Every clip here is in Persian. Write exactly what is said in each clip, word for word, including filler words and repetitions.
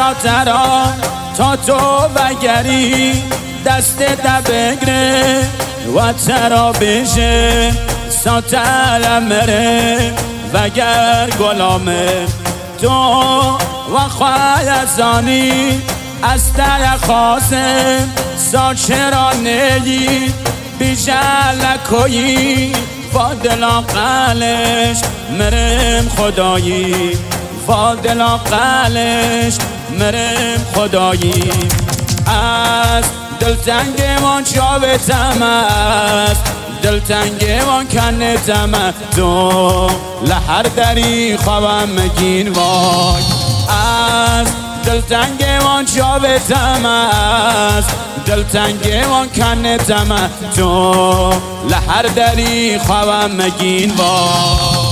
ساترا تا تو بگری دست ده بگره و ترا بشه ساتر مره وگر گلامه تو و خواهزانی از در خاصه سا چرا نیی بیجل کویی با دلا قلش مرم خدایی با دلا قلش مرم خدایی از دلتنگ من چاوه تماس دلتنگ من کنه تماس تو لحر دری خوابم مگین وای از دلتنگ من چاوه تماس دلتنگ من کنه تماس تو لحر دری خوابم مگین وای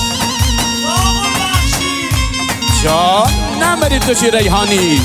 چا نمری تو چی ریحانی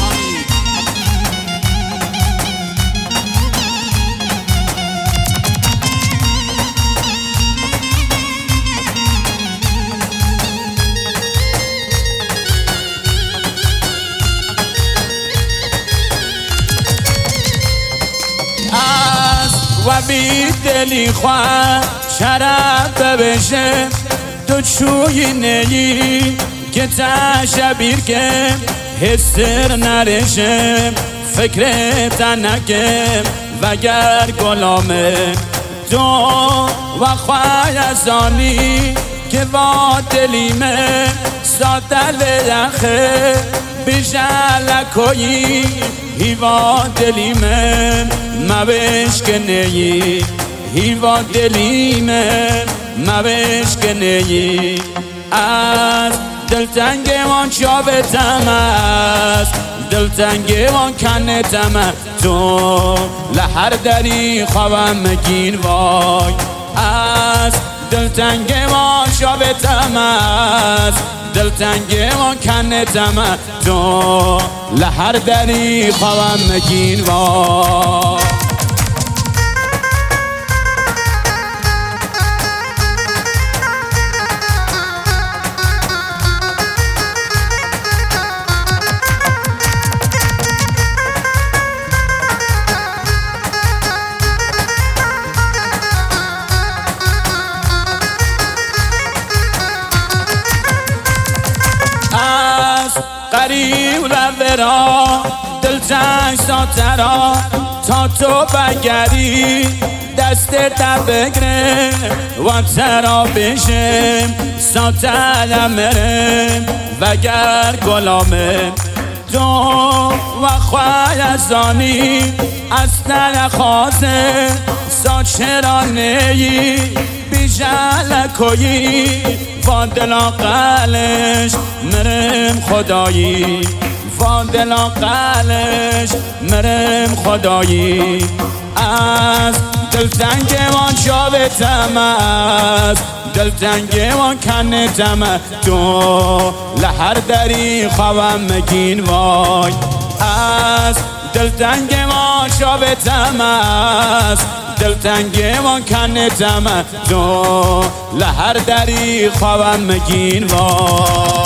و بی دلی خواه شراب بشه تو چوی نیی که تشبیر که حسر نرشه فکرت نکم وگر گلامه تو و خواهزانی که با دلیمه سادل یخه بیجل کویی هیوا دلیمه مبش که نیی هیوا دلیمه مبش که نیی از دلتنگ من چاوه تماس دلتنگ من کنه تماس تو لحر دری خوابم مگین وای از دلتنگ من چاوه تماس دلتنگ من کنه تماس تو لحر دری خوابم مگین وای قریب رورا دلتنگ ساترا تا تو بگری دست ده بگره و ترا بشه ساتر مره وگر گلامه تو و خواهزانی از در خاصه سا چرا نیی بیجل کویی با دلا قلش مرم خدایی با دلا قلش مرم خدایی از دلتنگ من چاوه تماس دلتنگ من کنه تماس تو لحر دری خوابم مگین وای از دلتنگ من چاوه تماس دلتنگ من کنه تماس تو لحر دری خوابم مگین وای